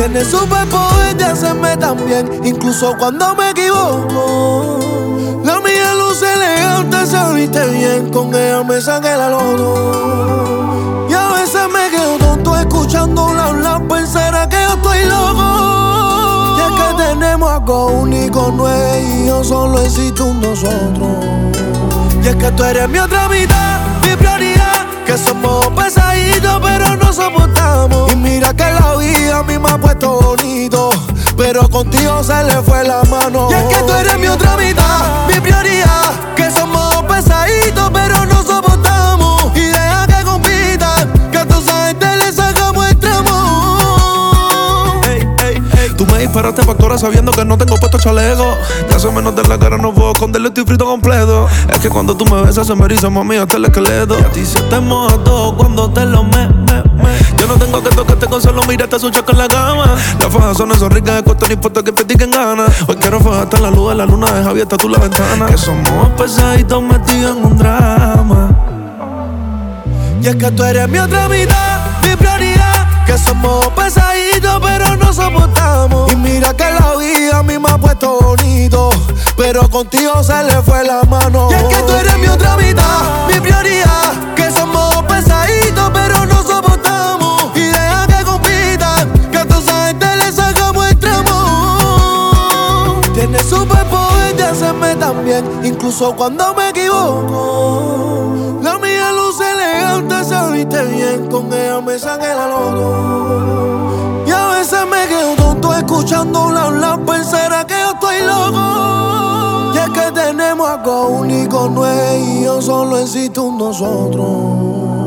Tienes superpoder de hacerme tan bien, incluso cuando me equivoco. La mía luce elegante, se viste bien, con ella me saqué la loto. Y a veces me quedo tonto escuchando hablar, pensará que yo estoy loco. Y es que tenemos algo único, no es y yo, solo existe un nosotros. Y es que tú eres mi otra mitad, mi prioridad, que somos pesaditos pero no soportamos. Y mira que la vida a mí me ha puesto bonito, pero contigo se le fue la mano. Y es que tú eres mi otra mitad, mi prioridad, que somos pesaditos pero no soportamos. Y deja que compitan, que a toda esa gente le sacamos el tramo. Ey, ey, ey. Tú me disparaste factura sabiendo que no tengo puesto chaleco. Te hace menos de la cara, no puedo esconderlo, estoy frito completo. Es que cuando tú me besas se me eriza, mami, hasta el esqueleto. Y a ti se te moja todo cuando te lo me. Yo no tengo que tocarte con solo mirarte su choco en la cama. Las fajas son esas ricas de costa, ni importa que practiquen ganas. Hoy quiero fajarte en la luz de la luna, deja abierta tú la ventana. Que somos pesaditos metidos en un drama. Y es que tú eres mi otra mitad, mi prioridad, que somos pesaditos pero no soportamos. Y mira que la vida a mí me ha puesto bonito, pero contigo se le fue la mano. Y es que tú eres mi otra mitad, mi prioridad, que somos pesaditos pero no soportamos. Y deja que compitan, que a toda esa gente le sacamos el tramo. Tienes superpoder de hacerme tan bien, incluso cuando me equivoco. La mía luce elegante, se viste bien, con ella me saqué la loto. Y a veces me quedo tonto escuchando hablar, pensará que yo estoy loco. Y es que tenemos algo único, no es y yo, solo existe un nosotros.